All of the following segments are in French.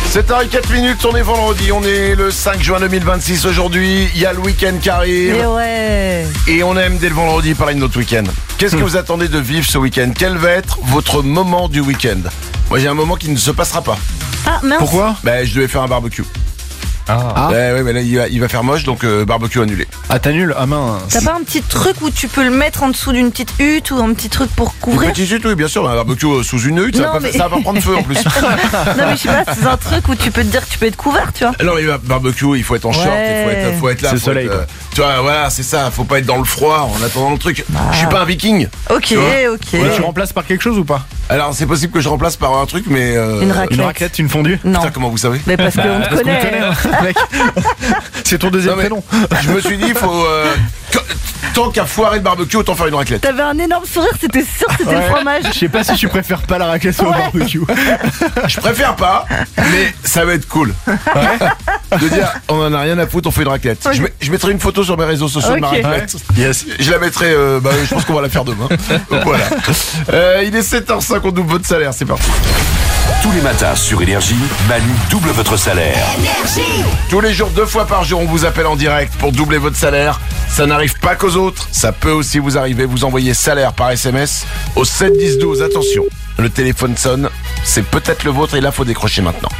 7h04 minutes, on est vendredi, on est le 5 juin 2026 aujourd'hui, il y a le week-end qui arrive. Et ouais. Et on aime dès le vendredi parler de notre week-end. Qu'est-ce que vous attendez de vivre ce week-end? Quel va être votre moment du week-end? Moi j'ai un moment qui ne se passera pas. Ah mince. Pourquoi? Je devais faire un barbecue. Ah. Ouais, mais là il va faire moche, donc barbecue annulé. Ah, t'annules? Ah mince. T'as pas un petit truc où tu peux le mettre en dessous d'une petite hutte ou un petit truc pour Une couvrir? petite hutte, oui, bien sûr, un barbecue sous une hutte, Non, ça va pas prendre feu en plus. Non mais je sais pas, c'est un truc où tu peux te dire que tu peux être couvert, tu vois. Non mais barbecue, il faut être en short, Ouais. il faut être là. C'est faut soleil, être, quoi. tu vois, voilà, c'est ça, faut pas être dans le froid en attendant le truc. Je suis pas un viking. Ok, Tu vois ok. Ouais, tu remplaces par quelque chose ou pas? Alors c'est possible que je remplace par un truc, mais... Une raclette. Une raclette, une fondue? Non. Putain, comment vous savez? Mais parce qu'on te Parce qu'on te connaît. connaît, hein, mec. C'est ton deuxième Non, mais prénom. Je me suis dit, il faut... tant qu'à foirer le barbecue, autant faire une raclette. T'avais un énorme sourire, c'était sûr que c'était le fromage. Je sais pas si tu préfères pas la raclette ou le barbecue. Je préfère pas, mais ça va être cool. De dire, on en a rien à foutre, on fait une raclette. Ok. Je mettrai une photo sur mes réseaux sociaux de ma Ok. raclette. Yes. Je la mettrai, je pense qu'on va la faire demain. Donc voilà. Il est 7h05, on double votre salaire, c'est parti. Tous les matins sur Énergie, Manu double votre salaire. Tous les jours, 2 fois par jour, on vous appelle en direct pour doubler votre salaire. Ça n'arrive pas qu'aux autres, ça peut aussi vous arriver. Vous envoyez salaire par SMS au 7 10 12. Attention, le téléphone sonne, c'est peut-être le vôtre et là, faut décrocher maintenant.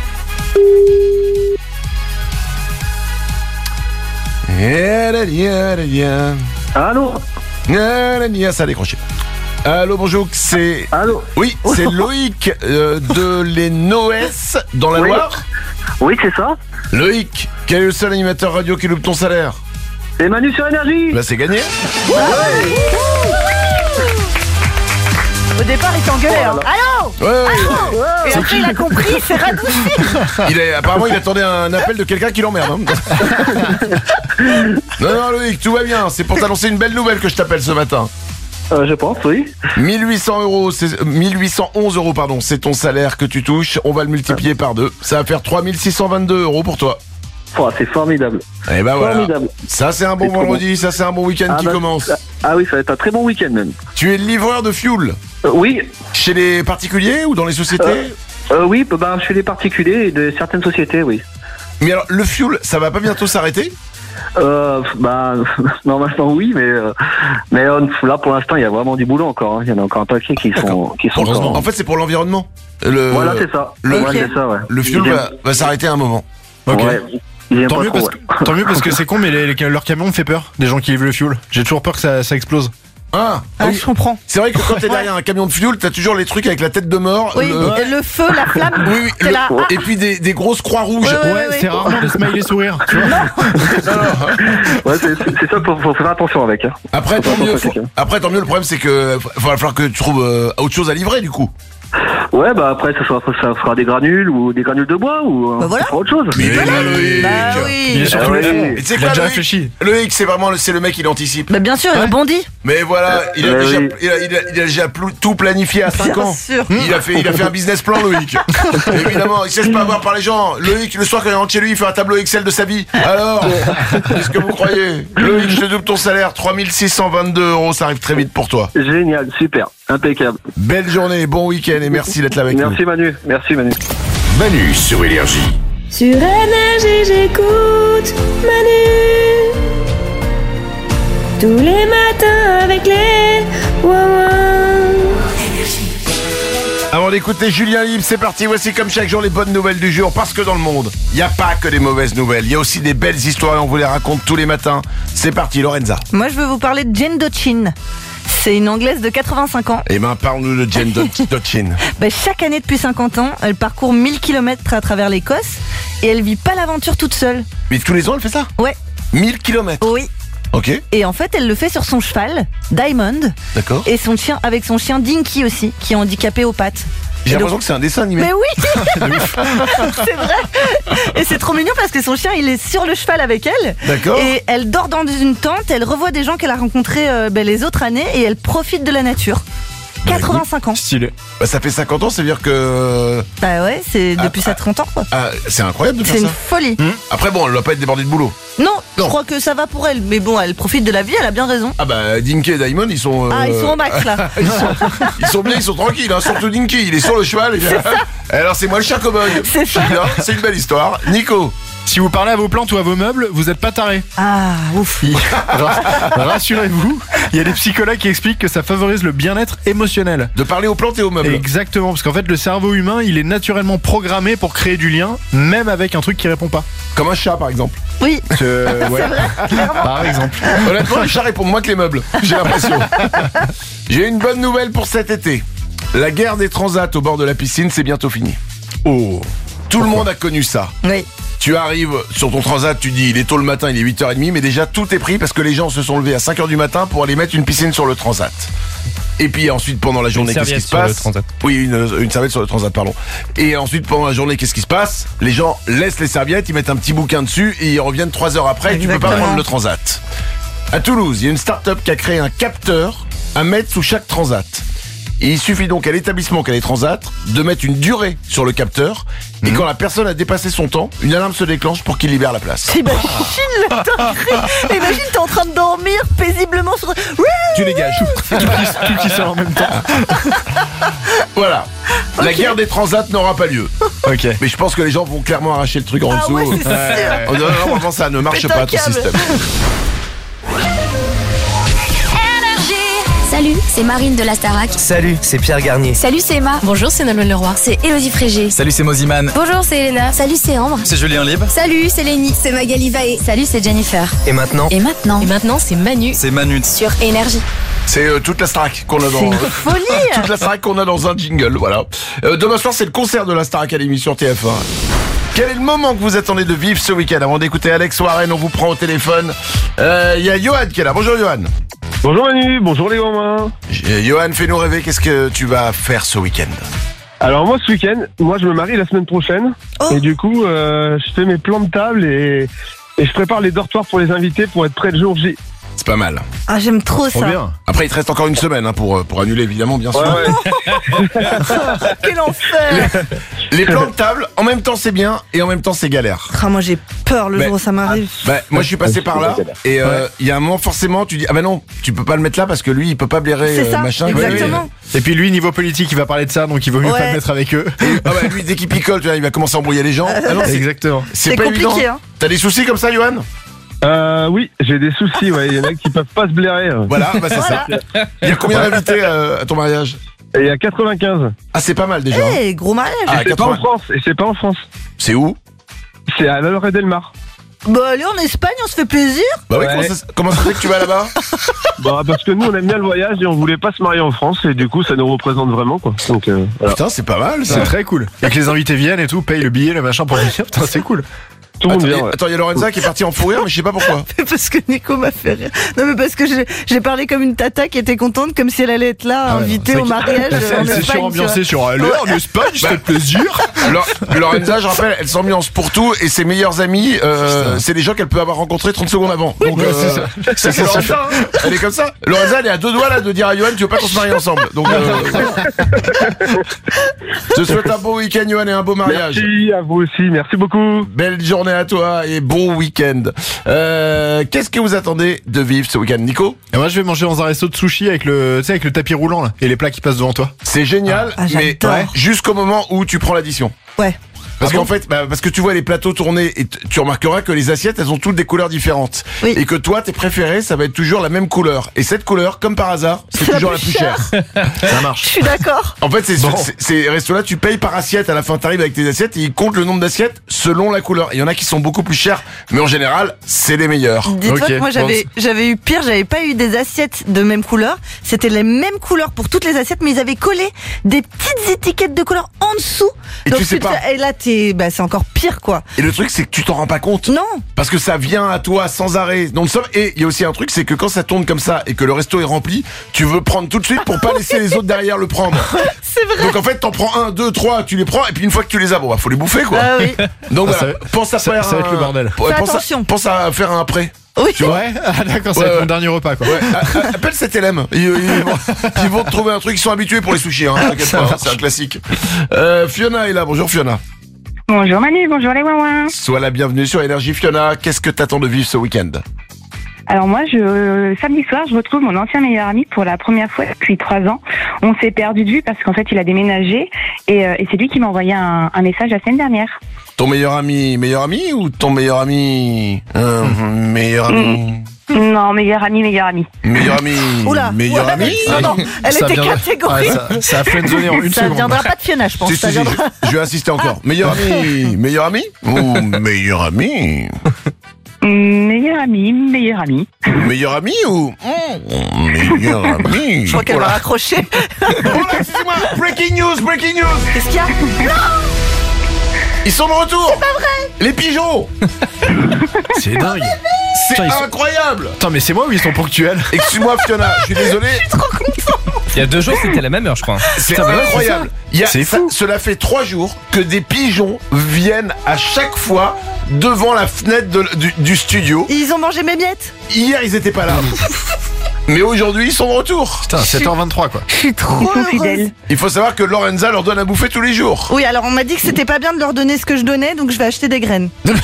Allô? Ça a décroché. Allô, bonjour, c'est... Allô? Oui, c'est Loïc de Les Noës dans la Oui. Loire. Oui, c'est ça? Loïc, quel est le seul animateur radio qui loupe ton salaire? C'est Manu sur Énergie. Bah c'est gagné. Au départ, il t'engueulait. Hein. Allô? Ouais. Et après, il a compris, il s'est radouci. Apparemment, il attendait un appel de quelqu'un qui l'emmerde. Hein. Non, Loïc, tout va bien. C'est pour t'annoncer une belle nouvelle que je t'appelle ce matin. Je pense, oui. 1800 euros, 1811 euros, pardon, c'est ton salaire que tu touches. On va le multiplier par 2. Ça va faire 3622 euros pour toi. Oh, c'est formidable. Et bah voilà. Formidable. Ça, c'est un bon C'est trop vendredi. Ça, c'est un bon week-end qui commence. Ah oui, ça va être un très bon week-end même. Tu es livreur de fuel Oui. chez les particuliers ou dans les sociétés? Oui, chez les particuliers et de certaines sociétés, oui. Mais alors, le fuel, ça va pas bientôt s'arrêter? Normalement oui, mais là pour l'instant il y a vraiment du boulot encore. Hein. Il y en a encore un paquet qui sont encore. En fait, c'est pour l'environnement. Voilà, c'est ça. C'est ça, ouais. Le fuel va s'arrêter à un moment. Ok. Ouais. Ils aiment Tant pas mieux, trop, tant mieux parce que c'est con, mais leur camion me fait peur. Des gens qui livrent le fuel. J'ai toujours peur que ça explose. Ah, Ah, oui. je comprends. C'est vrai que quand t'es derrière un camion de fuel, t'as toujours les trucs avec la tête de mort. Oui, et le feu, la flamme. Oui, t'es là. Ah, et puis des grosses croix rouges. Ouais. C'est rarement des smileys sourires. Tu vois. Ouais, c'est ça, faut faire attention avec. Hein. Après, tant mieux. Faut- Après, tant mieux. Le problème, c'est que va falloir que tu trouves autre chose à livrer, du coup. Ouais, après ça fera des granules ou des granules de bois ou Bah voilà. ça fera autre chose. Mais voilà, Loïc. Bah Il est oui. surtout oui. vraiment. Et tu sais Il a quoi, déjà Loïc réfléchi. Loïc, c'est le mec, il anticipe. Bah bien sûr, il rebondit. Mais voilà, il a oui. déjà tout planifié à 5 Bien ans. sûr. Il a fait un business plan, Loïc. Évidemment, il se laisse pas avoir par les gens. Loïc, le soir quand il rentre chez lui, il fait un tableau Excel de sa vie. Alors, qu'est-ce que vous croyez? Loïc, je te double ton salaire, 3622 euros, ça arrive très vite pour toi. Génial, super, impeccable. Belle journée, bon week-end et merci d'être là avec nous. Merci Manu. Manu sur Énergie. Sur Énergie, j'écoute Manu. Tous les matins avec les Wawa. Avant d'écouter Julien Libre, c'est parti, voici comme chaque jour les bonnes nouvelles du jour. Parce que dans le monde, il n'y a pas que des mauvaises nouvelles, il y a aussi des belles histoires et on vous les raconte tous les matins. C'est parti, Lorenza. Moi, je veux vous parler de Jane Dochin. C'est une Anglaise de 85 ans. Eh ben, parle-nous de Jane Dochin. Chaque année depuis 50 ans, elle parcourt 1000 km à travers l'Écosse et elle vit pas l'aventure toute seule. Mais tous les ans, elle fait ça? Ouais, 1000 km. oui. Ok, Et en fait, elle le fait sur son cheval, Diamond, d'accord. et avec son chien Dinky aussi, qui est handicapé aux pattes. J'ai Et l'impression donc- que c'est un dessin animé. Mais oui. C'est vrai. Et c'est trop mignon parce que son chien, il est sur le cheval avec elle. D'accord. Et elle dort dans une tente, elle revoit des gens qu'elle a rencontrés les autres années et elle profite de la nature. 85 ans. Stylé. Bah, ça fait 50 ans, ça veut dire que... Bah ouais, c'est depuis ça 30 ans quoi. c'est incroyable de faire C'est une ça. folie. Après bon, elle doit pas être débordée de boulot. Non, je Non. crois que ça va pour elle. Mais bon, elle profite de la vie, elle a bien raison. Ah bah Dinky et Diamond, ils sont... Ils sont au max là. Ils sont bien, ils sont tranquilles, hein. Surtout Dinky, il est sur le cheval. Alors c'est moi le chien cow-boy. C'est ça. Bien, c'est une belle histoire. Nico, Si vous parlez à vos plantes ou à vos meubles, vous êtes pas taré. Ah, ouf. Rassurez-vous, il y a des psychologues qui expliquent que ça favorise le bien-être émotionnel. de parler aux plantes et aux meubles. Exactement, parce qu'en fait le cerveau humain il est naturellement programmé pour créer du lien, même avec un truc qui répond pas. Comme un chat par exemple. Oui, Ouais. Par exemple. Honnêtement, les chats répondent moins que les meubles, j'ai l'impression. J'ai une bonne nouvelle pour cet été. La guerre des transats au bord de la piscine, c'est bientôt fini. Oh. Tout le monde a connu ça. oui. Tu arrives sur ton transat, tu dis il est tôt le matin, il est 8h30, mais déjà tout est pris parce que les gens se sont levés à 5h du matin pour aller mettre une piscine sur le transat. Et puis ensuite pendant la journée, qu'est-ce qui se passe? Oui, une serviette sur le transat, pardon. Et ensuite pendant la journée, qu'est-ce qui se passe? Les gens laissent les serviettes, ils mettent un petit bouquin dessus et ils reviennent 3 heures après et tu peux pas Exactement. prendre le transat. À Toulouse, il y a une start-up qui a créé un capteur à mettre sous chaque transat. Et il suffit donc à l'établissement qui a les transats de mettre une durée sur le capteur et quand la personne a dépassé son temps, une alarme se déclenche pour qu'il libère la place. T'imagines la dinguerie. Imagine, t'es en train de dormir paisiblement sur... Tu dégages. Tout qui sort en même temps. Voilà. La guerre des transats n'aura pas lieu. Ok. Mais je pense que les gens vont clairement arracher le truc en Ah dessous. ouais, c'est sûr. Oh, non, normalement ça ne marche Pète un pas ton câble. système. Salut, c'est Marine de la Starac. Salut, c'est Pierre Garnier. Salut, c'est Emma. Bonjour, c'est Nolwenn Leroy. C'est Élodie Frégé. Salut, c'est Moziman. Bonjour, c'est Elena. Salut, c'est Ambre. C'est Julien Libre. Salut, c'est Lénie. C'est Magali Vaé. Salut, c'est Jennifer. Et maintenant, Et maintenant, Et maintenant, c'est Manu. c'est Manu. sur Énergie. C'est toute la Starac qu'on a C'est dans... une folie. toute la Starac qu'on a dans un jingle, voilà. Demain soir, c'est le concert de la Star Academy sur TF1. Quel est le moment que vous attendez de vivre ce week-end? Avant d'écouter Alex Warren, on vous prend au téléphone. Il y a Johan qui est là. Bonjour Johan. Bonjour Manu, bonjour les gamins. Johan, fais-nous rêver. Qu'est-ce que tu vas faire ce week-end? Alors moi ce week-end, je me marie la semaine prochaine. Oh. Et du coup, je fais mes plans de table et je prépare les dortoirs pour les invités pour être prêt le jour J. C'est pas mal. Ah, j'aime trop Trop ça. bien. Après, il te reste encore une semaine hein, pour annuler, évidemment, bien sûr. Quel enfer. Les plans de table, en même temps c'est bien et en même temps c'est galère. Ah, moi j'ai peur le Mais- jour où ça m'arrive. Bah, moi je suis passé par là et il y a un moment forcément tu dis ah bah non tu peux pas le mettre là parce que lui il peut pas blairer C'est ça, machin. exactement. Et puis lui niveau politique il va parler de ça donc il vaut mieux Ouais. pas le mettre avec eux. Et, ah bah lui dès qu'il picole tu vois il va commencer à embrouiller les gens. Ah non, Exactement. C'est pas compliqué, évident. hein. T'as des soucis comme ça Johan? Oui, j'ai des soucis, ouais. Il y en a qui peuvent pas se blairer. Voilà bah c'est ça. Il y a combien d'invités à ton mariage? Et il y a 95. Ah c'est pas mal déjà. hein. Eh, gros mariage. Ah, C'est pas en 80. France. Et c'est pas en France. C'est où? C'est à la Lorette Delmar. Bah allez, en Espagne, on se fait plaisir. Bah oui Ouais. comment ça fait que tu vas là-bas? Bah parce que nous on aime bien le voyage et on voulait pas se marier en France et du coup ça nous représente vraiment quoi. Donc voilà. Putain c'est pas mal ça. C'est très cool. Et que les invités viennent et tout, payent le billet, le machin pour venir. Putain c'est cool. Tout le monde Attends, vient. Ouais. attends, il y a Lorenza qui est partie en fou rire mais je sais pas pourquoi. Parce que Nico m'a fait rire. Non, mais parce que j'ai parlé comme une tata qui était contente, comme si elle allait être là, invitée au mariage. Elle en s'est Espagne, surambiancée sur allez en Espagne, je fais plaisir. Lorenza, je rappelle, elle s'ambiance pour tout et ses meilleurs amis, c'est des gens qu'elle peut avoir rencontrés 30 secondes avant. Donc, c'est Lorenza, hein. Elle est comme ça. Lorenza, elle est à deux doigts là de dire à Johan, tu veux pas qu'on se marie ensemble. Donc, je te souhaite un beau week-end, Johan, et un beau mariage. Merci à vous aussi, merci beaucoup. Belle journée à toi et bon week-end. Qu'est-ce que vous attendez de vivre ce week-end, Nico? Et moi je vais manger dans un resto de sushi avec le, tu sais, avec le tapis roulant là et les plats qui passent devant toi. C'est génial, Ah, mais j'adore. jusqu'au moment où tu prends l'addition. Ouais. Parce qu'en fait, parce que tu vois les plateaux tournés et tu remarqueras que les assiettes, elles ont toutes des couleurs différentes. Oui. Et que toi, tes préférés, ça va être toujours la même couleur. Et cette couleur, comme par hasard, c'est C'est la toujours la plus plus chère. Ça Je marche. suis d'accord. En fait, Bon. ces restos-là, tu payes par assiette. À la fin, t'arrives avec tes assiettes et ils comptent le nombre d'assiettes selon la couleur. Il y en a qui sont beaucoup plus chers, mais en général, c'est les meilleurs. Dis-toi Ok, que moi j'avais eu pire, j'avais pas eu des assiettes de même couleur. C'était les mêmes couleurs pour toutes les assiettes, mais ils avaient collé des petites étiquettes de couleur en dessous. Et Donc tu sais te pas. fais- et là t'es c'est encore pire, quoi. Et le truc, c'est que tu t'en rends pas compte. Non. Parce que ça vient à toi sans arrêt. Et il y a aussi un truc, c'est que quand ça tourne comme ça et que le resto est rempli, tu veux prendre tout de suite pour pas laisser les autres derrière le prendre. C'est vrai. Donc en fait, t'en prends 1, 2, 3, tu les prends, et puis une fois que tu les as, faut les bouffer, quoi. Ah oui. Donc Ah, voilà, pense à faire ça va être le bordel. Ouais, Fais attention. pense à faire un prêt. Oui. Tu vois. Ouais, ah, d'accord, ça va être mon dernier repas, quoi. Ouais, appelle cet LM. Ils vont te trouver un truc. Ils sont habitués pour les sushis, hein, t'inquiète pas, c'est un classique. Fiona est là. Bonjour Fiona. Bonjour Manu, bonjour les ouin-ouin. Sois la bienvenue sur Énergie. Fiona, qu'est-ce que t'attends de vivre ce week-end? Alors moi, samedi soir, je retrouve mon ancien meilleur ami pour la première fois depuis 3 ans. On s'est perdu de vue parce qu'en fait, il a déménagé et c'est lui qui m'a envoyé un message la semaine dernière. Ton meilleur ami ou ton meilleur ami meilleur ami? Non, meilleur ami. Meilleur ami. Oula. Meilleur ami. Non, elle était catégorique. Ça a friendzonné en une Ça seconde. viendra pas de Fiona, je pense. Si, Ça si, viendra... je vais insister encore. Meilleur ami ou meilleur ami? Meilleur ami. Meilleur ami ou meilleur ami? Je crois qu'elle va raccrocher. Oh là, excusez-moi. Breaking news. Qu'est-ce qu'il y a? Ils sont de retour. C'est pas vrai. Les pigeons. C'est dingue. C'est Putain, ils sont- incroyable. Attends, mais c'est moi ou ils sont ponctuels? Excuse-moi Fiona, je suis désolé. Il y a 2 jours, c'était la même heure, je crois. C'est Putain, mais ouais, incroyable. C'est fou. Cela fait 3 jours que des pigeons viennent à chaque fois devant la fenêtre du studio. Ils ont mangé mes miettes. Hier, ils étaient pas là. Mais aujourd'hui, ils sont de retour. Putain, 7h23, quoi. Je suis trop Ils sont heureuse. fidèles. Il faut savoir que Lorenza leur donne à bouffer tous les jours. Oui, alors on m'a dit que c'était pas bien de leur donner ce que je donnais, donc je vais acheter des graines.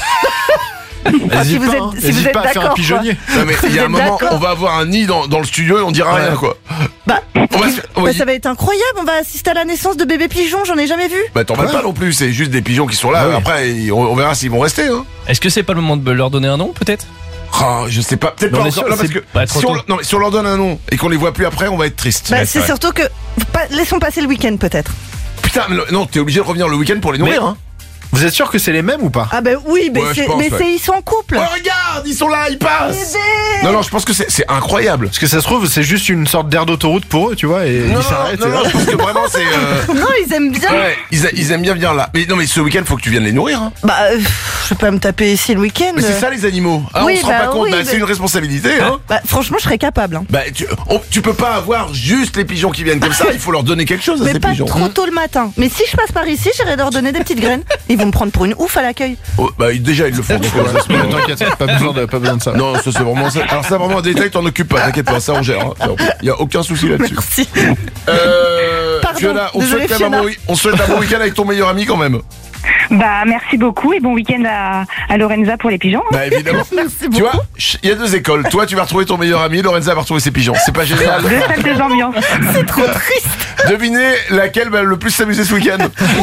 Hésite vous pas, êtes- hein. si vous Hésite êtes pas à faire un d'accord, pigeonnier. Non, mais il y a un Vous êtes moment, d'accord on va avoir un nid dans le studio et on dira rien, quoi. Bah, On va ça va être incroyable, on va assister à la naissance de bébés pigeons, j'en ai jamais vu. Bah t'en vas pas non plus, c'est juste des pigeons qui sont là. Ah oui. Après, on verra s'ils vont rester. Hein. Est-ce que c'est pas le moment de leur donner un nom, peut-être? Oh, je sais pas, peut-être Non, pas mais encore, là, parce que pas trop si on, tôt. non, mais si on leur donne un nom et qu'on les voit plus après, on va être triste. Bah, Ouais, c'est c'est surtout que... laissons passer le week-end peut-être. Putain, mais non, t'es obligé de revenir le week-end pour les nourrir. Hein. Vous êtes sûr que c'est les mêmes ou pas? Ah bah oui, mais, Ouais, je pense, ouais. ils sont en couple. Oh regarde, ils sont là, ils passent. Bébé. Non, je pense que c'est incroyable. Parce que ça se trouve, c'est juste une sorte d'aire d'autoroute pour eux, tu vois, et Non, ils s'arrêtent. non, et je pense que vraiment c'est. Non, ils aiment bien. Ouais, ils aiment bien venir là. Mais non, mais ce week-end, faut que tu viennes les nourrir. Hein. Bah, je vais pas me taper ici le week-end. Mais c'est ça les animaux. Ah, Oui, on se rend bah pas compte. oui, Bah, mais- c'est une responsabilité. Hein. Bah, franchement, je serais capable. Hein. Bah, tu peux pas avoir juste les pigeons qui viennent comme ça. Il faut leur donner quelque chose à Mais ces pas pigeons. trop tôt le matin. Mais si je passe par ici, j'irai leur donner des petites graines. Ils vont me prendre pour une ouf à l'accueil. Oh, bah déjà ils le font. Donc, ça se met- T'inquiète, pas besoin de ça. Non, ça c'est vraiment ça. Alors ça vraiment un détail, t'en occupes pas, t'inquiète pas, ça on gère. Il y a aucun souci là-dessus. Merci. Pardon, Fiona, on désolée, souhaite quand même Fiona. on souhaite un bon week-end avec ton meilleur ami quand même. Bah merci beaucoup et bon week-end à Lorenza pour les pigeons. hein. Bah évidemment. Merci Tu beaucoup. vois, il y a 2 écoles. Toi tu vas retrouver ton meilleur ami, Lorenza va retrouver ses pigeons. C'est pas génial. 2 salles, 2 ambiances. C'est trop triste. Devinez laquelle va le plus s'amuser ce week-end.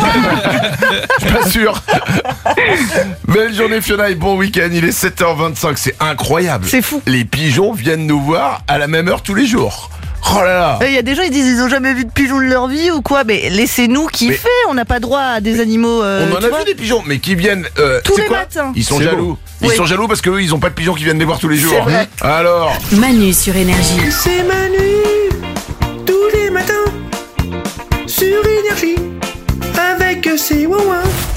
Je suis pas sûr. Belle journée Fiona et bon week-end. Il est 7h25, c'est incroyable. C'est fou. Les pigeons viennent nous voir à la même heure tous les jours. Oh là là. Il y a des gens, ils disent ils ont jamais vu de pigeons de leur vie ou quoi. Mais laissez-nous kiffer. On n'a pas droit à des animaux. On en tu a vois. vu des pigeons, mais qui viennent Tous tu sais les quoi matins. Ils sont C'est jaloux. Ils Oui. sont jaloux parce qu'eux, ils ont pas de pigeons qui viennent les voir tous les jours. vrai. Alors, Manu sur Énergie. C'est Manu, tous les matins, sur Énergie, avec ses ouin-ouin.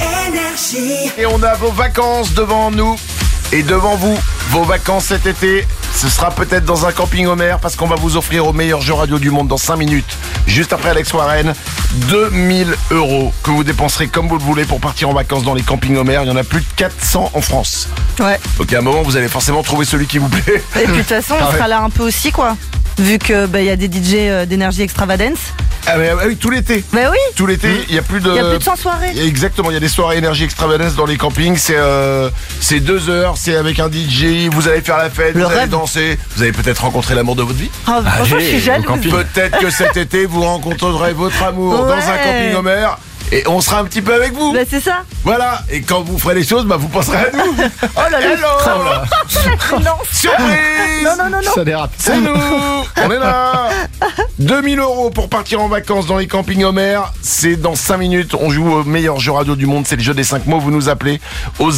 et on a vos vacances devant nous et devant vous. Vos vacances cet été, ce sera peut-être dans un camping Homer parce qu'on va vous offrir au meilleur jeu radio du monde dans 5 minutes, juste après Alex Warren, 2000 € que vous dépenserez comme vous le voulez pour partir en vacances dans les campings Homer. Il y en a plus de 400 en France. Ouais. Donc à un moment, vous allez forcément trouver celui qui vous plaît. Et puis de toute façon, on sera là un peu aussi, quoi. Vu que il y a des DJ d'énergie extravagance. Ah, mais, ah oui, tout l'été. Bah oui. Tout l'été, il y a plus de... Il y a plus de 100 soirées. Exactement, il y a des soirées énergie extravagance dans les campings, c'est 2 heures, c'est avec un DJ, vous allez faire la fête, Le vous allez rêve. danser, vous allez peut-être rencontrer l'amour de votre vie. Ah, franchement, je suis jalouse. Peut-être que cet été, vous rencontrerez votre amour dans un Ouais. camping Homer et on sera un petit peu avec vous. Bah c'est ça. Voilà, et quand vous ferez les choses, bah, vous penserez à nous. Oh là là. Hello. Non. Surprise. Non. Ça dérape. C'est nous. On est là. 2000 € pour partir en vacances dans les campings Homer. C'est dans 5 minutes. On joue au meilleur jeu radio du monde. C'est le jeu des 5 mots. Vous nous appelez au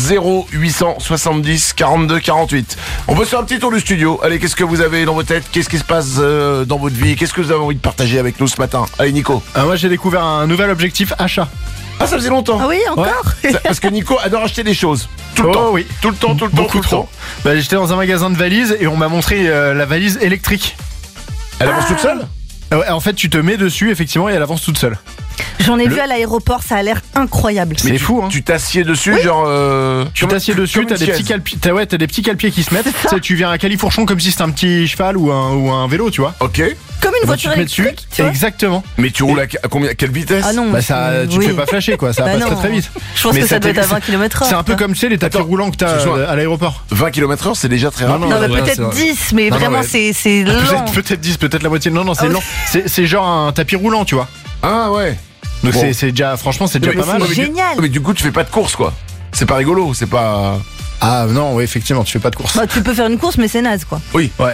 0870 42 48. On peut se faire un petit tour du studio. Allez, qu'est-ce que vous avez dans vos têtes? Qu'est-ce qui se passe dans votre vie? Qu'est-ce que vous avez envie de partager avec nous ce matin? Allez, Nico. Moi j'ai découvert un nouvel objectif achat. Ah, ça faisait longtemps. Ah oui, encore Parce que Nico adore acheter des choses. Tout le Oh, temps. oui. Tout le temps. Beaucoup trop. Bah, j'étais dans un magasin de valises et on m'a montré la valise électrique. Elle avance toute seule? Ouais, en fait, tu te mets dessus, effectivement, et elle avance toute seule. J'en ai vu à l'aéroport, ça a l'air incroyable. C'est fou, hein. Tu t'assieds dessus, genre. Tu t'assieds dessus, t'as des petits t'as des petits calpiers qui se mettent. Tu sais, tu viens à califourchon comme si c'était un petit cheval ou un vélo, tu vois. Ok. Comme une Bah, voiture tu te mets dessus. électrique, tu vois. Exactement. Mais tu roules à quelle vitesse? Ah non. Bah ça, tu te fais pas flasher quoi, ça va Bah pas non. très vite. Je pense Mais que ça doit être à t'est- 20 km/h. C'est un peu comme tu sais les tapis roulants que t'as Excuse-moi. à l'aéroport. 20 km/h, c'est déjà très rapide. Non, mais ouais, c'est peut-être vrai. 10, mais Non, non, vraiment, ouais. c'est lent. Peut-être 10, peut-être la moitié. Non, c'est Ah, lent. C'est genre un tapis roulant, tu vois. Ah ouais. Donc Bon. c'est déjà, franchement, c'est déjà Mais pas mal. c'est génial. Mais du coup, tu fais pas de course, quoi. C'est pas rigolo, c'est pas. Ah non, oui, effectivement, tu fais pas de course. Bah, tu peux faire une course, mais c'est naze, quoi. Oui. Ouais.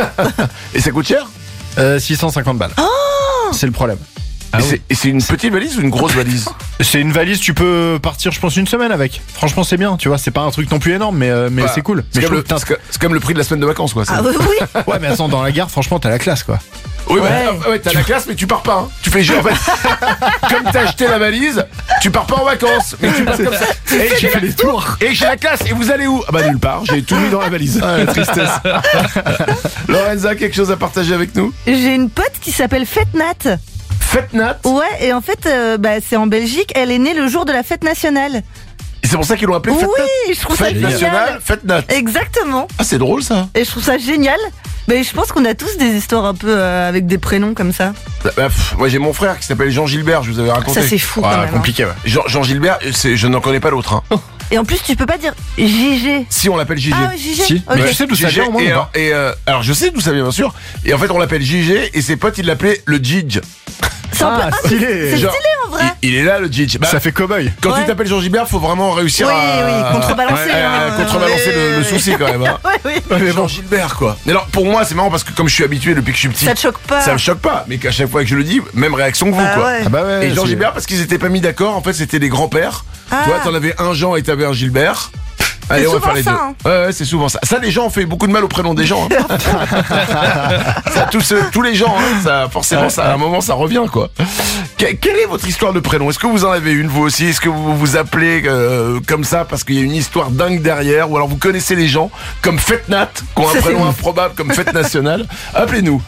Et ça coûte cher? 650 balles. C'est le problème. Et c'est une petite valise ou une grosse valise? C'est une valise, tu peux partir, je pense, une semaine avec. Franchement, c'est bien, tu vois. C'est pas un truc non plus énorme, mais Bah, c'est cool. C'est Mais je comme, trouve que c'est comme le prix de la semaine de vacances, quoi. Ah oui, oui. ouais, mais attends, dans la gare, franchement, t'as la classe, quoi. Oui, Ouais. ouais, t'as la classe, mais tu pars pas. Hein. Tu fais en fait, comme t'as acheté la valise, tu pars pas en vacances, mais tu pars comme ça. Et j'ai fait les tours. Et j'ai la classe. Et vous allez où? Ah bah nulle part. J'ai tout mis dans la valise. Ah, la tristesse. Lorenza, quelque chose à partager avec nous? J'ai une pote qui s'appelle Fetnat. Fête Nat. Ouais, et en fait, c'est en Belgique. Elle est née le jour de la fête nationale. Et c'est pour ça qu'ils l'ont appelé Fête Nat. Oui, je trouve ça Fête nationale, génial. Fête Nat. Exactement. Ah, c'est drôle ça. Et je trouve ça génial. Mais je pense qu'on a tous des histoires un peu avec des prénoms comme ça. Moi j'ai mon frère qui s'appelle Jean Gilbert, je vous avais raconté. Ça, c'est fou, quand même, Compliqué, ouais. Jean Gilbert, je n'en connais pas l'autre. Hein. Et en plus, tu peux pas dire JG. Si on l'appelle JG. Ah ouais, JG. Si. Ok. Mais tu sais d'où ça vient, au moins, ou pas alors je sais d'où ça vient bien sûr. Et en fait on l'appelle JG et ses potes ils l'appelaient le Jidge. C'est un peu- Ah, mais stylé. c'est Genre, stylé en vrai. Il est là le Jidge. Bah, Ça fait cow-boy. quand Ouais. tu t'appelles Jean Gilbert, faut vraiment réussir Oui, à oui, contrebalancer, hein. contrebalancer le souci quand même. Hein. Ouais, oui. Mais Jean Gilbert quoi. Mais alors pour moi c'est marrant parce que comme je suis habitué depuis que je suis petit, Ça te choque pas. ça me choque pas. Mais qu'à chaque fois que je le dis, même réaction que vous Ah quoi. ouais. Ah bah ouais. Et Jean c'est- Gilbert parce qu'ils étaient pas mis d'accord. En fait c'était des grands-pères. Ah. Tu vois, t'en avais un Jean et t'avais un Gilbert. Allez, on va souvent faire les ça, deux. hein. Ouais, c'est souvent ça. Ça, les gens ont fait beaucoup de mal au prénom des gens. Hein. Ça, tous les gens, hein, ça, forcément, ça, à un moment, ça revient, quoi. Quelle est votre histoire de prénom? Est-ce que vous en avez une, vous aussi? Est-ce que vous vous appelez comme ça parce qu'il y a une histoire dingue derrière? Ou alors vous connaissez les gens comme Fetnat, qui ont un Ça, prénom c'est ouf. improbable comme Fête Nationale? Appelez-nous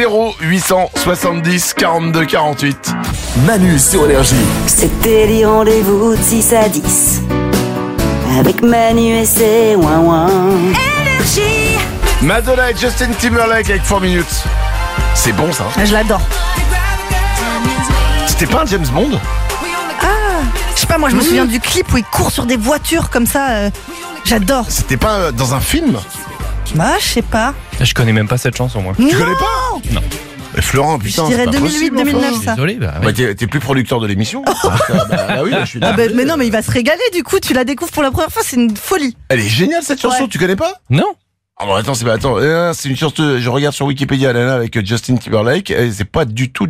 0870 42 48. Manu sur Énergie. C'était les rendez-vous de 6 à 10 avec Manu et ses ouin-ouin. Énergie. Madonna et Justin Timberlake avec 4 minutes. C'est bon ça. Je l'adore. C'était pas un James Bond? Je sais pas, moi je me souviens du clip où il court sur des voitures comme ça. J'adore. C'était pas dans un film? Bah, je sais pas. Je connais même pas cette chanson, moi. Tu connais pas? Non. Mais Florent, putain, Je dirais c'est pas possible, 2008-2009 enfin. ça. Désolé, bah, Bah, oui. t'es plus producteur de l'émission. Bah oui, je suis Ah là. bah, mais non, mais il va se régaler du coup. Tu la découvres pour la première fois, c'est une folie. Elle est géniale cette chanson, Ouais. tu connais pas? Non. Ah bon, attends, c'est une chanson. Je regarde sur Wikipédia là, avec Justin Timberlake. Et c'est pas du tout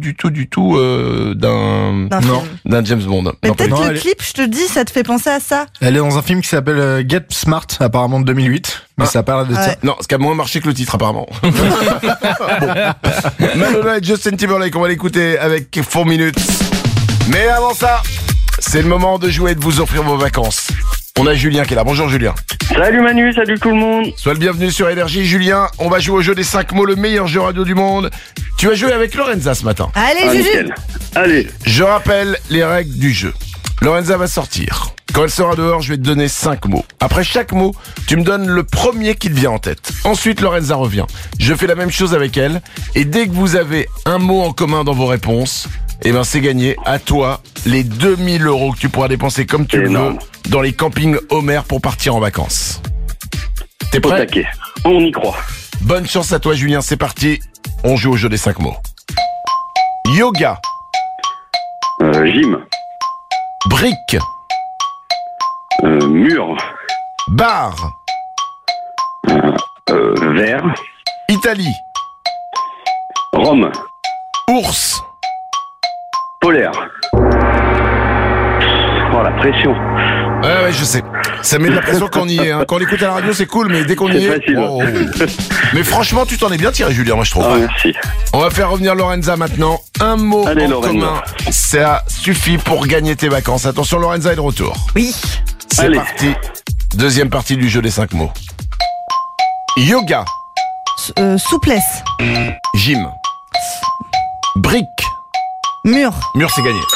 d'un D'un film. d'un James Bond. Mais Non, pas peut-être du tout. non, le elle est- clip, je te dis, ça te fait penser à ça. Elle est dans un film qui s'appelle Get Smart, apparemment de 2008. Mais Ah. ça parle de ça. Ouais. Non, ce qui a moins marché que le titre apparemment. Bon. Madonna et Justin Timberlake, on va l'écouter avec 4 minutes. Mais avant ça, c'est le moment de jouer et de vous offrir vos vacances. On a Julien qui est là. Bonjour Julien. Salut Manu, salut tout le monde. Sois le bienvenu sur Énergie. Julien, on va jouer au jeu des 5 mots, le meilleur jeu radio du monde. Tu vas jouer avec Lorenza ce matin. Allez, Ah, Juju. nickel. Allez, Je rappelle les règles du jeu. Lorenza va sortir. Quand elle sera dehors, je vais te donner 5 mots. Après chaque mot, tu me donnes le premier qui te vient en tête. Ensuite, Lorenza revient. Je fais la même chose avec elle. Et dès que vous avez un mot en commun dans vos réponses, eh ben c'est gagné. À toi, les 2000 € que tu pourras dépenser comme tu le veux Énorme. dans les campings Homer pour partir en vacances. T'es au prêt? taquet. On y croit. Bonne chance à toi, Julien. C'est parti. On joue au jeu des 5 mots. Yoga. Gym. Brique. Mur. Bar. Verre. Italie. Rome. Ours. Polaire. Voilà, pression. Ouais, je sais. Ça met de la pression quand on y est. Hein. Quand on l'écoute à la radio, c'est cool, mais dès qu'on y est... facile. Oh. Mais franchement, tu t'en es bien tiré, Julien, moi je trouve. Ah, merci. On va faire revenir Lorenza maintenant. Un mot Allez, en Lorenza. commun, ça suffit pour gagner tes vacances. Attention, Lorenza est de retour. Oui. C'est Allez. parti. Deuxième partie du jeu des 5 mots. Yoga. Souplesse. Gym. Brique. Mur. Mur, c'est gagné.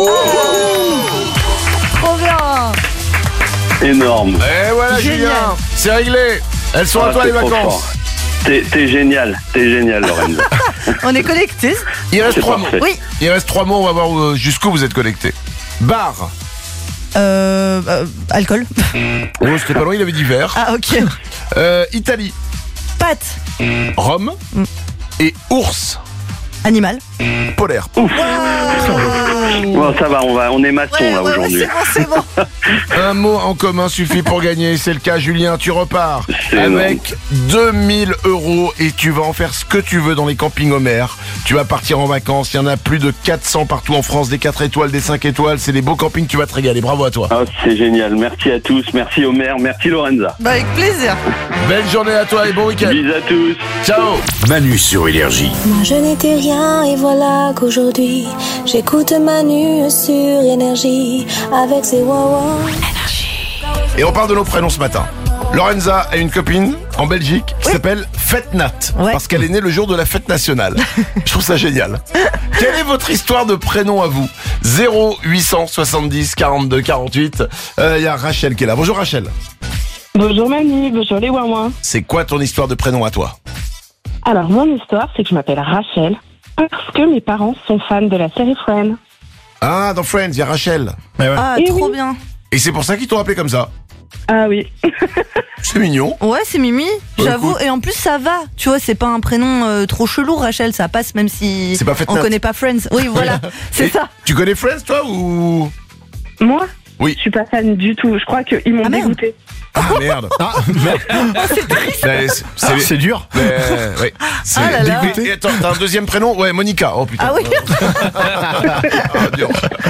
Trop bien. Énorme. Et voilà, Génial. Julien. C'est réglé. Elles sont à toi t'es les trop vacances. fort. T'es génial, Lorenza. On est connectés. Il reste C'est 3 mots. parfait. Oui. Il reste 3 mots, on va voir jusqu'où vous êtes connectés. Bar. Alcool. Oh, c'était pas loin, il avait dit verre. Ah, ok. Italie. Pâte. Rome. Et ours. Animal. Polaire. Bon, ça va, on est maçon là aujourd'hui. C'est bon. Un mot en commun suffit pour gagner. C'est le cas, Julien. Tu repars C'est avec 2000 € et tu vas en faire ce que tu veux dans les campings Homer. Tu vas partir en vacances. Il y en a plus de 400 partout en France, des 4 étoiles, des 5 étoiles. C'est des beaux campings. Tu vas te régaler. Bravo à toi. Ah, c'est génial. Merci à tous. Merci Omer. Merci Lorenza. Bah, avec plaisir. Belle journée à toi et bon week-end. Bisous à tous. Ciao. Manu sur Énergie. Moi je n'étais rien et voilà qu'aujourd'hui j'écoute Manu sur Énergie avec ses wawa. Et on parle de nos prénoms ce matin. Lorenza a une copine en Belgique qui s'appelle Fetnat, parce qu'elle est née le jour de la fête nationale. Je trouve ça génial. Quelle est votre histoire de prénom à vous ? 0870 42 48. Il y a Rachel qui est là. Bonjour Rachel. Bonjour Manu, bonjour les Wawa. C'est quoi ton histoire de prénom à toi ? Alors mon histoire c'est que je m'appelle Rachel parce que mes parents sont fans de la série Friends. Ah, dans Friends, il y a Rachel. Ah, Et trop oui. bien. Et c'est pour ça qu'ils t'ont appelé comme ça. Ah oui. C'est mignon. Ouais, c'est Mimi, Bah, j'avoue. écoute. Et en plus, ça va. Tu vois, c'est pas un prénom trop chelou, Rachel. Ça passe même si C'est pas Fetnat. on connaît pas Friends. Oui, voilà. C'est Et ça. Tu connais Friends toi ou... Moi Oui. Je suis pas fan du tout. Je crois qu'ils m'ont dégoûté. Ah merde. C'est dur. Ouais. C'est Ah là là. dégoûté. Et attends, t'as un deuxième prénom ? Ouais, Monica. Oh putain. Ah oui. Ah, dur.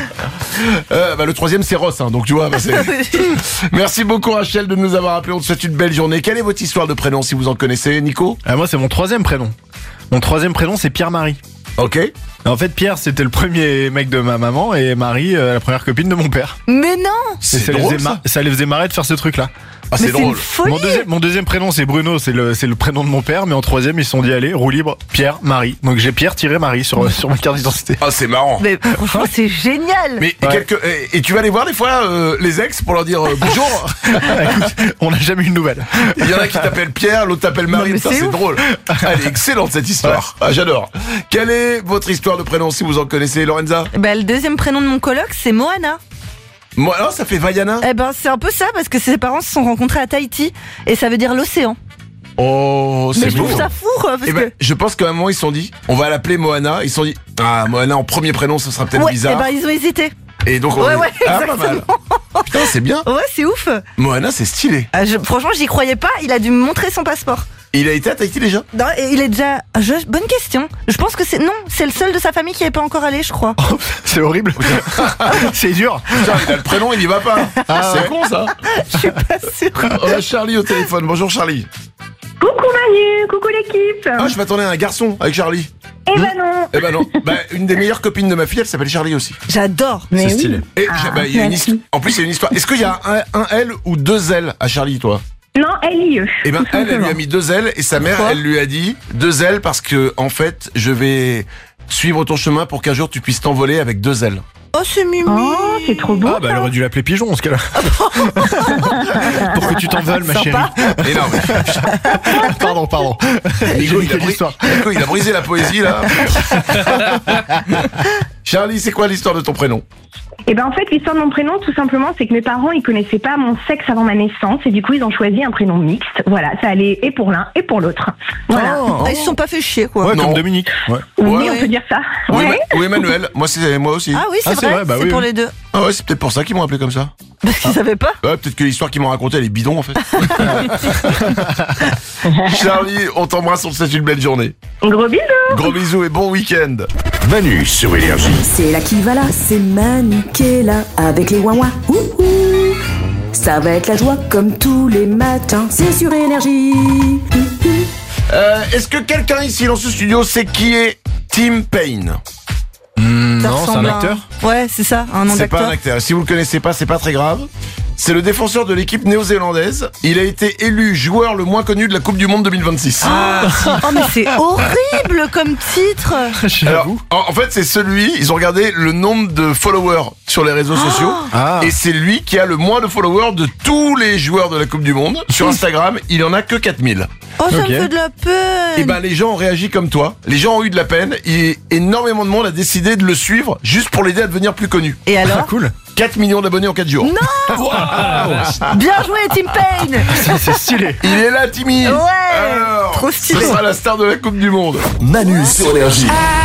Le troisième c'est Ross, hein, donc tu vois. Merci beaucoup Rachel de nous avoir appelé. On te souhaite une belle journée. Quelle est votre histoire de prénom si vous en connaissez, Nico ? Moi, c'est mon troisième prénom. Mon troisième prénom, c'est Pierre-Marie. Ok. En fait, Pierre, c'était le premier mec de ma maman et Marie, la première copine de mon père. Mais non. Et ça, ça les faisait marrer de faire ce truc-là. Ah, c'est drôle. Mon deuxième prénom, c'est Bruno, c'est le prénom de mon père, mais en troisième, ils se sont dit, allez, roue libre, Pierre, Marie. Donc j'ai Pierre-Marie sur ma carte d'identité. Ah, c'est marrant. Mais franchement, c'est génial. Mais et tu vas aller voir des fois les ex pour leur dire bonjour. Écoute, on n'a jamais eu de nouvelles. Il y en a qui t'appellent Pierre, l'autre t'appelle Marie. Non, mais Putain, c'est c'est ouf. drôle. Elle est excellente cette histoire. Ah, j'adore. Quelle est votre histoire de prénom si vous en connaissez, Lorenza ? Bah, le deuxième prénom de mon coloc, c'est Moana. Moi, alors, ça fait Vaiana. Eh ben, c'est un peu ça parce que ses parents se sont rencontrés à Tahiti et ça veut dire l'océan. Oh, c'est Mais je beau. trouve ça fou, quoi, parce Eh ben, que. je pense qu'à un moment ils se sont dit, on va l'appeler Moana. Ils se sont dit, ah Moana en premier prénom, ce sera peut-être Ouais, bizarre. eh ben, ils ont hésité. Et donc on Ouais, ah, pas mal. Putain, c'est bien. Ouais, c'est ouf. Moana, c'est stylé. Franchement, j'y croyais pas. Il a dû me montrer son passeport. Il a été à Tahiti déjà ? Non, et il est déjà. Bonne question. Je pense que c'est. Non, c'est le seul de sa famille qui n'est pas encore allé, je crois. C'est horrible. C'est dur. Putain, il a le prénom, il y va pas. C'est con ça. Je suis pas sûre. On a Charlie au téléphone. Bonjour Charlie. Coucou Manu, coucou l'équipe. Ah, je m'attendais à un garçon avec Charlie. Eh ben non. Eh ben non. Une des meilleures copines de ma fille, elle s'appelle Charlie aussi. J'adore. C'est stylé. Et il y a une merci. en plus, il y a une histoire. Est-ce qu'il y a un L ou deux L à Charlie, toi ? Non, L-I-E. Eh ben, tout elle lui simplement. a mis deux L et sa mère, elle lui a dit deux L parce que, en fait, je vais suivre ton chemin pour qu'un jour tu puisses t'envoler avec deux ailes. Oh, c'est Mimi. Oh, c'est trop beau. Ah, bah, elle aurait dû l'appeler Pigeon, en ce cas-là. Pour que tu t'envoles, ma chérie. Et non, mais Pardon. Nico, J'ai niqué l'histoire. Nico, il a brisé la poésie, là. Charlie, c'est quoi l'histoire de ton prénom? Et ben en fait, l'histoire de mon prénom, tout simplement, c'est que mes parents, ils connaissaient pas mon sexe avant ma naissance et du coup, ils ont choisi un prénom mixte. Voilà, ça allait et pour l'un et pour l'autre. Voilà. Oh. Ils se sont pas fait chier, quoi. Ouais, Non. comme Dominique. Ouais. Oui, on peut dire ça. Ou Ouais. Ou Emmanuel. Moi aussi. Ah oui, c'est Ah, c'est vrai, vrai, bah c'est oui, pour oui. les deux. Ah ouais, c'est peut-être pour ça qu'ils m'ont appelé comme ça. Parce qu'ils savaient pas. Ouais, peut-être que l'histoire qu'ils m'ont racontée, elle est bidon en fait. Charlie, on t'embrasse, on te souhaite une belle journée. Gros bisous. Gros bisous et bon week-end. Manu sur Énergie. C'est là qui va là, c'est Manu qui est là avec les ouin-ouin. Ouhou. Ça va être la joie comme tous les matins, c'est sur Énergie. Est-ce que quelqu'un ici dans ce studio sait qui est Tim Payne? Non, c'est un acteur. Ouais, c'est ça, un nom C'est d'acteur. pas un acteur. Si vous le connaissez pas, c'est pas très grave. C'est le défenseur de l'équipe néo-zélandaise. Il a été élu joueur le moins connu de la Coupe du Monde 2026. Oh mais c'est horrible comme titre. Alors, en fait, c'est celui, ils ont regardé le nombre de followers sur les réseaux sociaux. Et c'est lui qui a le moins de followers de tous les joueurs de la Coupe du Monde. Sur Instagram, il en a que 4000. Oh, ça me fait de la peine. Et ben, les gens ont réagi comme toi. Les gens ont eu de la peine. Et énormément de monde a décidé de le suivre juste pour l'aider à devenir plus connu. Et alors? Cool. 4 millions d'abonnés en 4 jours. Non. Wow. Bien joué, Tim Payne. C'est stylé. Il est là, Timmy. Ouais. Alors, Trop stylé. ce sera la star de la Coupe du Monde. Manu sur Énergie.